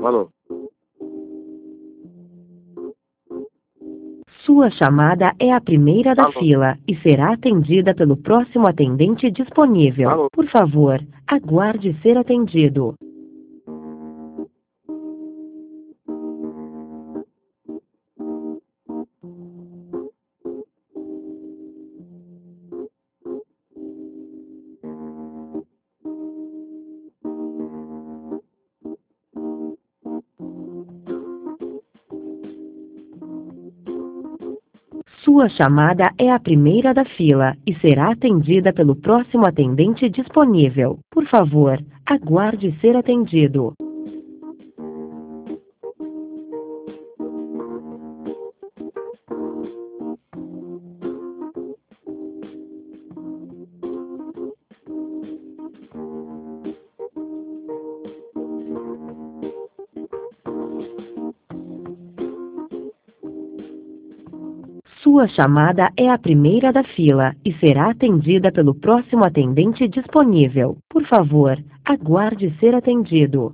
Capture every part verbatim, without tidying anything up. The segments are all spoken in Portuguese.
Alô? Sua chamada é a primeira da Alô? fila e será atendida pelo próximo atendente disponível. Alô? Por favor, aguarde ser atendido. Sua chamada é a primeira da fila e será atendida pelo próximo atendente disponível. Por favor, aguarde ser atendido. Sua chamada é a primeira da fila e será atendida pelo próximo atendente disponível. Por favor, aguarde ser atendido.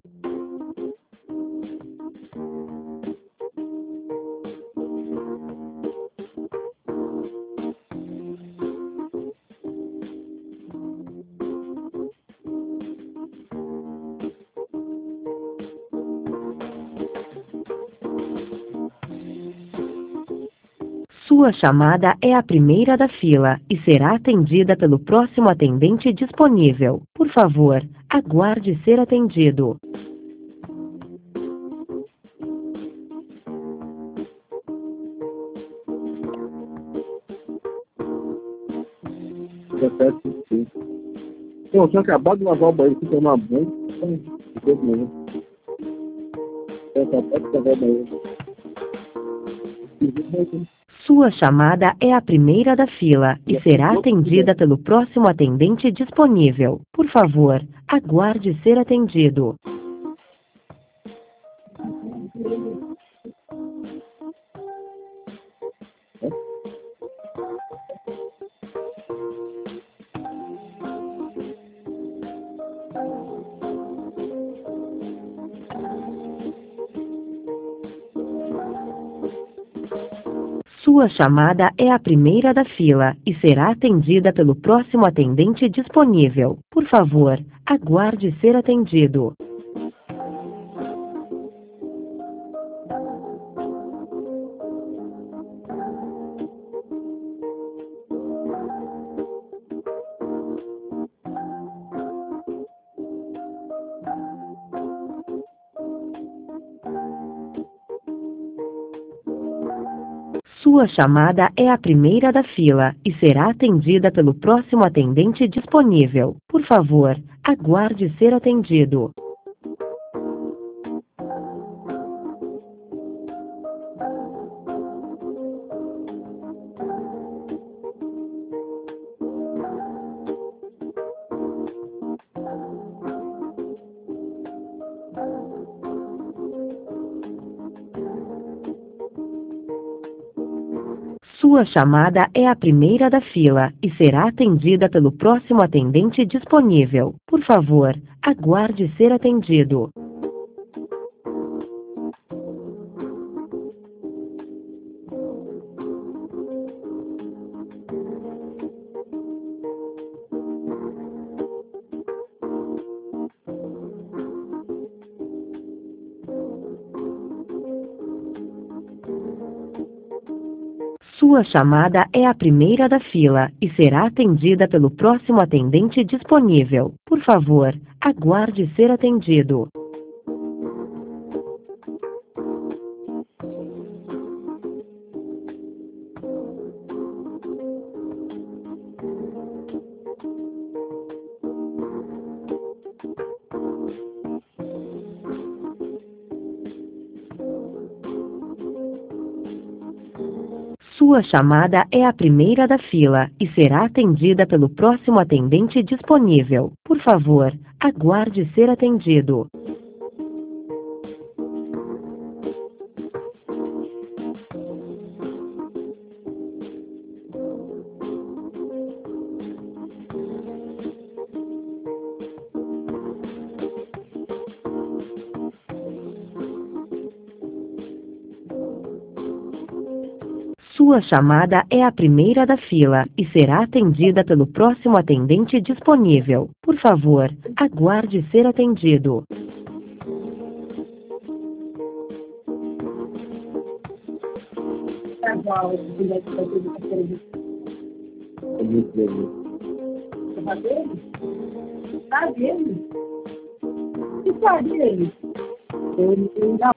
Sua chamada é a primeira da fila e será atendida pelo próximo atendente disponível. Por favor, aguarde ser atendido. dezessete, sim. Pô, eu tinha acabado de lavar o banheiro, fui tomar banho. Eu tinha acabado de lavar o banheiro. Sua chamada é a primeira da fila e será atendida pelo próximo atendente disponível. Por favor, aguarde ser atendido. Sua chamada é a primeira da fila e será atendida pelo próximo atendente disponível. Por favor, aguarde ser atendido. Sua chamada é a primeira da fila e será atendida pelo próximo atendente disponível. Por favor, aguarde ser atendido. Sua chamada é a primeira da fila e será atendida pelo próximo atendente disponível. Por favor, aguarde ser atendido. Sua chamada é a primeira da fila e será atendida pelo próximo atendente disponível. Por favor, aguarde ser atendido. Sua chamada é a primeira da fila e será atendida pelo próximo atendente disponível. Por favor, aguarde ser atendido. Sua chamada é a primeira da fila e será atendida pelo próximo atendente disponível. Por favor, aguarde ser atendido. É muito legal. Tá vendo? Tá vendo? E tá vendo? Ele ainda